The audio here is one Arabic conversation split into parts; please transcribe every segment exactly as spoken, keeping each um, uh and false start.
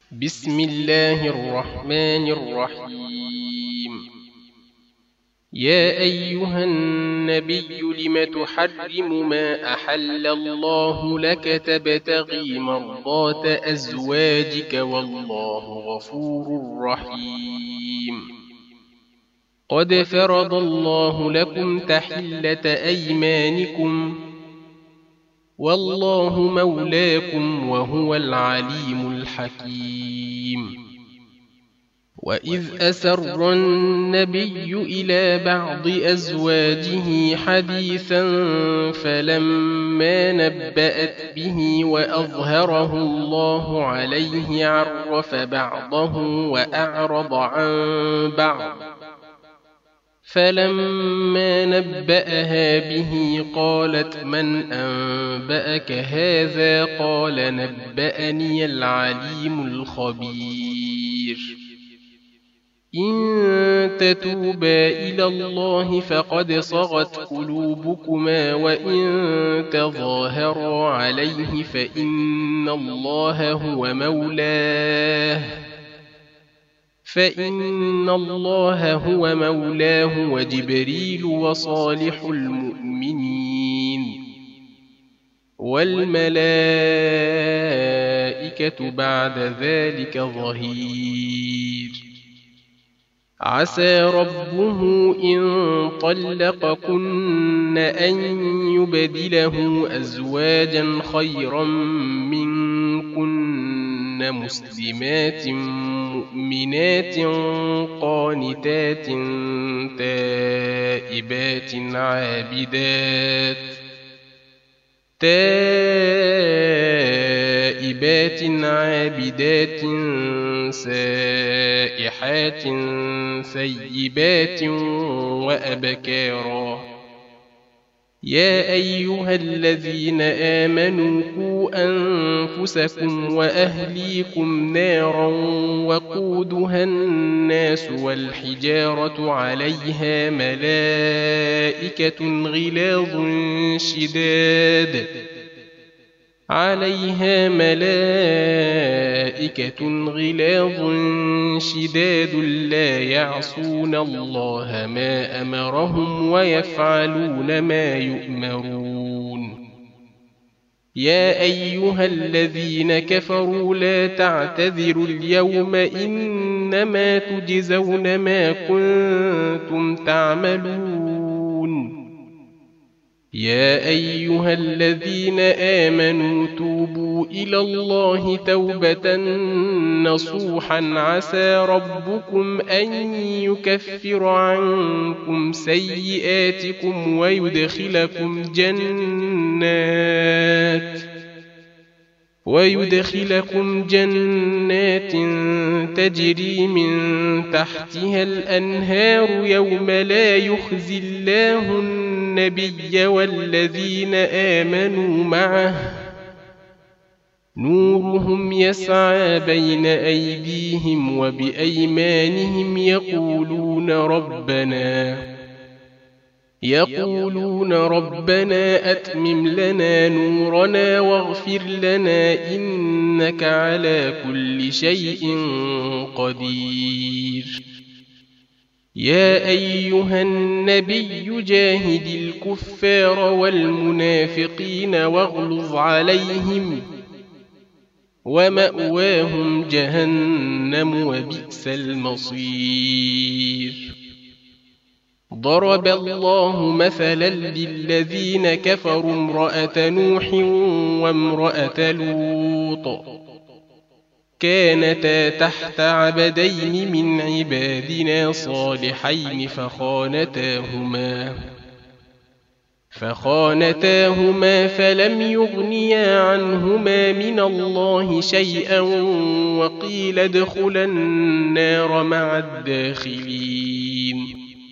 بسم الله الرحمن الرحيم. يا أيها النبي لم تحرم ما أحل الله لك تبتغي مرضات أزواجك والله غفور رحيم. قد فرض الله لكم تحلة أيمانكم والله مولاكم وهو العليم الحكيم. وإذ أسر النبي إلى بعض أزواجه حديثا فلما نبأت به وأظهره الله عليه عرف بعضه وأعرض عن بعض، فلما نبأها به قالت من أنبأك هذا؟ قال نبأني العليم الخبير. إن تتوبا إلى الله فقد صغت قلوبكما وإن تظاهرا عليه فإن الله هو مولاه فإن الله هو مولاه وجبريل وصالح المؤمنين والملائكة بعد ذلك ظهير. عسى ربه إن طلقكن أن يبدله أزواجا خيرا منكن مسلمات مؤمنات قانتات تائبات عابدات تائبات عابدات سائحات ثيبات وأبكارا. يا أيها الذين آمنوا قوا أنفسكم وأهليكم نارا وقودها الناس والحجارة عليها ملائكة غلاظ شداد عليها ملائكة غلاظ شداد لا يعصون الله ما أمرهم ويفعلون ما يؤمرون. يا أيها الذين كفروا لا تعتذروا اليوم إنما تجزون ما كنتم تعملون. يا أيها الذين آمنوا توبوا إلى الله توبة نصوحا عسى ربكم أن يكفر عنكم سيئاتكم ويدخلكم جنات ويدخلكم جنات تجري من تحتها الأنهار يوم لا يخزي الله النبي والذين آمنوا معه نورهم يسعى بين أيديهم وبأيمانهم يقولون ربنا يقولون ربنا أتمم لنا نورنا واغفر لنا إنك على كل شيء قدير. يا أيها النبي جاهد الكفار والمنافقين واغلظ عليهم ومأواهم جهنم وبئس المصير. ضرب الله مثلا للذين كفروا امرأة نوح وامرأة لوط كانتا تحت عبدين من عبادنا صالحين فخانتاهما فخانتاهما فلم يغنيا عنهما من الله شيئا وقيل ادخلا النار مع الداخلين.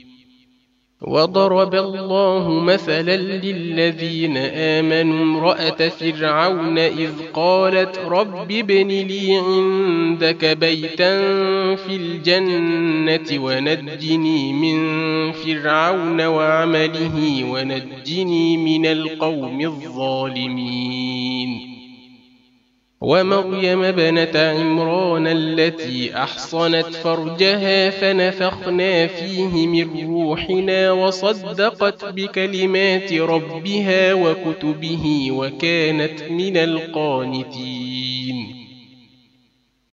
وضرب الله مثلا للذين آمنوا امرأة فرعون إذ قالت رب ابن لي عندك بيتا في الجنة ونجني من فرعون وعمله ونجني من القوم الظالمين. ومريم ابنة عمران التي أحصنت فرجها فنفخنا فيه من روحنا وصدقت بكلمات ربها وكتبه وكانت من القانتين